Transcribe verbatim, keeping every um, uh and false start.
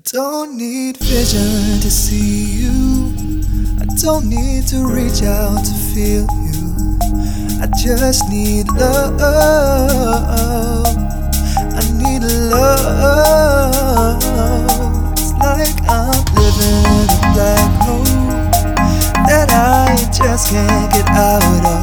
Don't need vision to see you. I don't need to reach out to feel you. I just need love. I need love. It's like I'm living in a black hole that I just can't get out of.